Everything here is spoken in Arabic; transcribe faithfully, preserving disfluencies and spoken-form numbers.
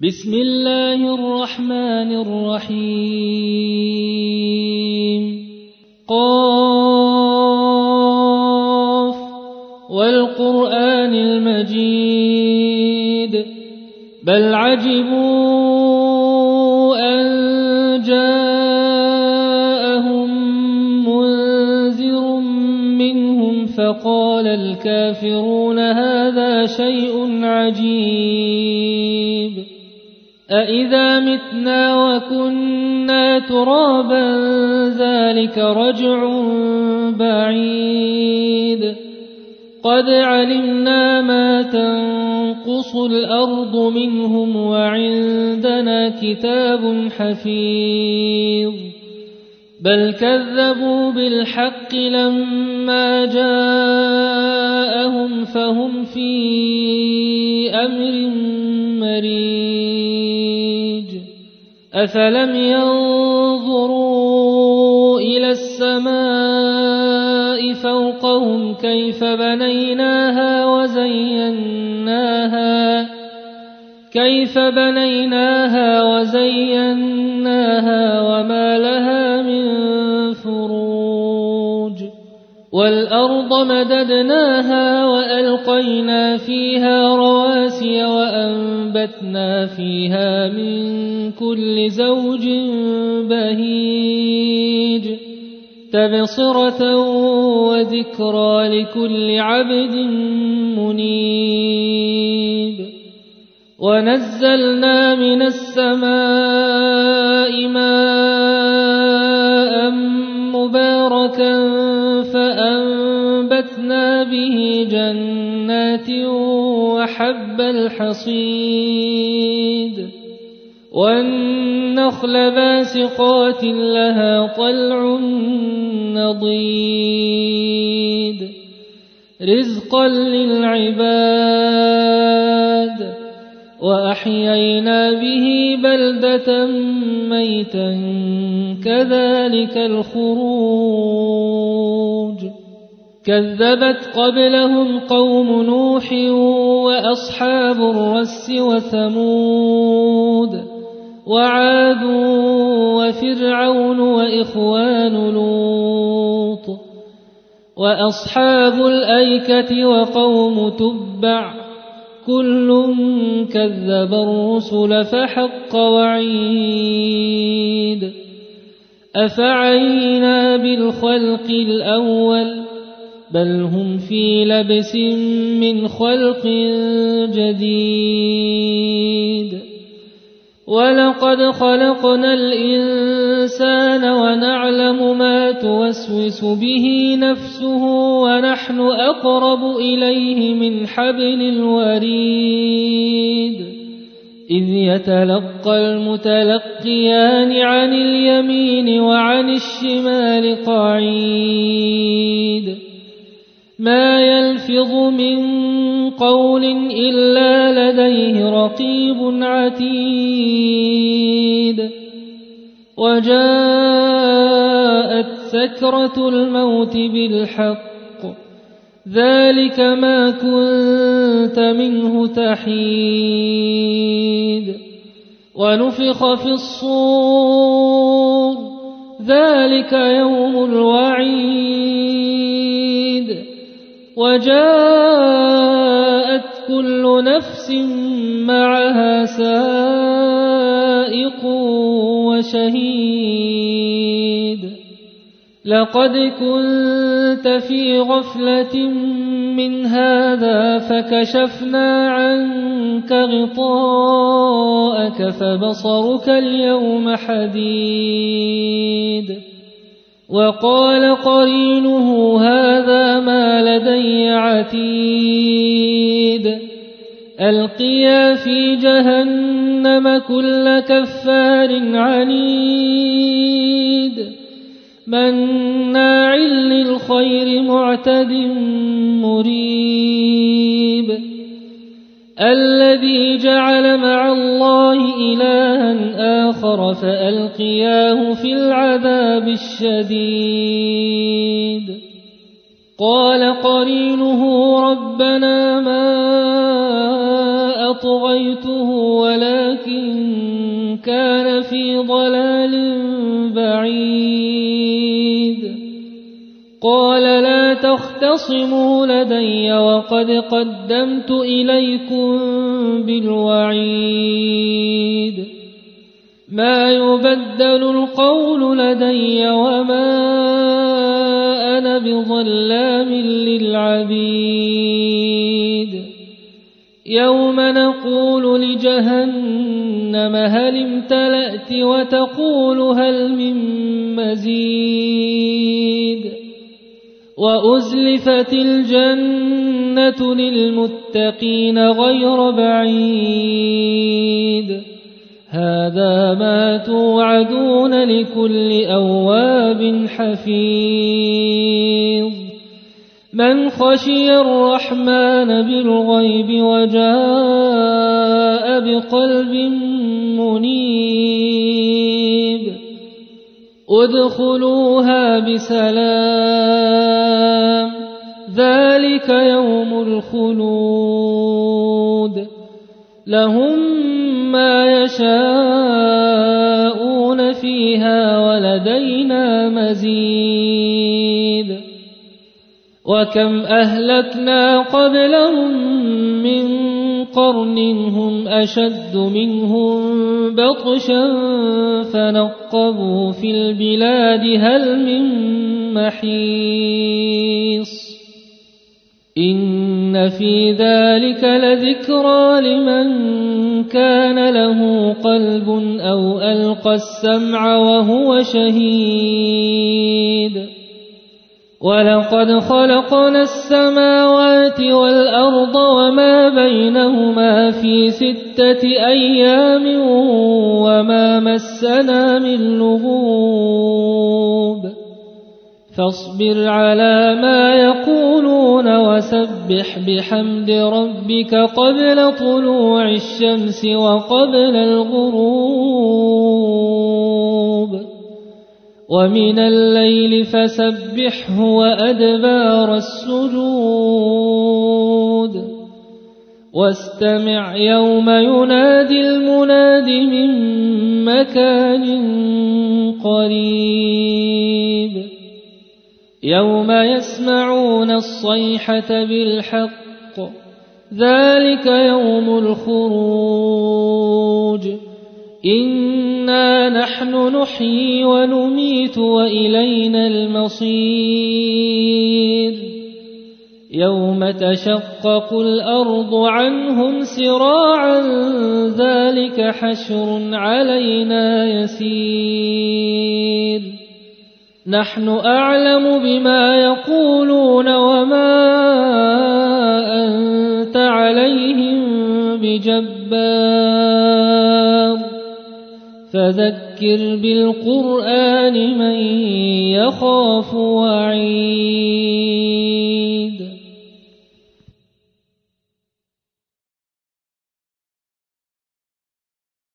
بسم الله الرحمن الرحيم قاف والقرآن المجيد بل عجبوا أن جاءهم منذر منهم فقال الكافرون هذا شيء عجيب أإذا متنا وكنا ترابا ذلك رجع بعيد قد علمنا ما تنقص الأرض منهم وعندنا كتاب حفيظ بل كذبوا بالحق لما جاءهم فهم في أمر مريج أفلم ينظروا إلى السماء فوقهم كيف بنيناها وزيناها كيف بنيناها وزيناها وما لها من فروج والأرض مددناها وألقينا فيها رواسي وأنبتنا فيها من كل زوج بهيج تبصرة وذكرى لكل عبد منيب ونزلنا من السماء ماء مباركا فأنبتنا به جنات وحب الحصيد والنخل باسقات لها طلع نضيد رزقا للعباد وأحيينا به بلدة ميتا كذلك الخروج كذبت قبلهم قوم نوح وأصحاب الرس وثمود وعاد وفرعون وإخوان لوط وأصحاب الأيكة وقوم تبع كل كذب الرسل فحق وعيد أفعينا بالخلق الأول بل هم في لبس من خلق جديد ولقد خلقنا الإنسان ونعلم ما توسوس به نفسه ونحن أقرب إليه من حبل الوريد إذ يتلقى المتلقيان عن اليمين وعن الشمال قعيد ما يلفظ من قول إلا لديه رقيب عتيد وجاءت سكرة الموت بالحق ذلك ما كنت منه تحيد ونفخ في الصور ذلك يوم الوعيد وجاءت كل نفس معها سائق وشهيد لقد كنت في غفلة من هذا فكشفنا عنك غطاءك فبصرك اليوم حديد وقال قرينه هذا ما لدي عتيد ألقيا في جهنم كل كفار عنيد مناع للخير معتد مريب الذي جعل مع الله إلها آخر فألقياه في العذاب الشديد قال قرينه ربنا ما فطغيته ولكن كان في ضلال بعيد قال لا تختصموا لدي وقد قدمت إليكم بالوعيد ما يبدل القول لدي وما أنا بظلام للعبيد يوم نقول لجهنم هل امتلأت وتقول هل من مزيد وأزلفت الجنة للمتقين غير بعيد هذا ما توعدون لكل أواب حفيظ من خشي الرحمن بالغيب وجاء بقلب منيب ادخلوها بسلام ذلك يوم الخلود لهم ما يشاءون فيها ولدينا مزيد وكم أهلكنا قبلهم من قرن هم أشد منهم بطشا فنقبوا في البلاد هل من محيص إن في ذلك لذكرى لمن كان له قلب أو ألقى السمع وهو شهيد ولقد خلقنا السماوات والأرض وما بينهما في ستة أيام وما مسنا من لغوب فاصبر على ما يقولون وسبح بحمد ربك قبل طلوع الشمس وقبل الغروب ومن الليل فسبحه وأدبار السجود واستمع يوم ينادي المناد من مكان قريب يوم يسمعون الصيحة بالحق ذلك يوم الخروج إنا نحن نحيي ونميت وإلينا المصير يوم تشقق الأرض عنهم سراعا ذلك حشر علينا يسير نحن أعلم بما يقولون وما أنت عليهم بجبار فذكر بالقرآن من يخاف وعيد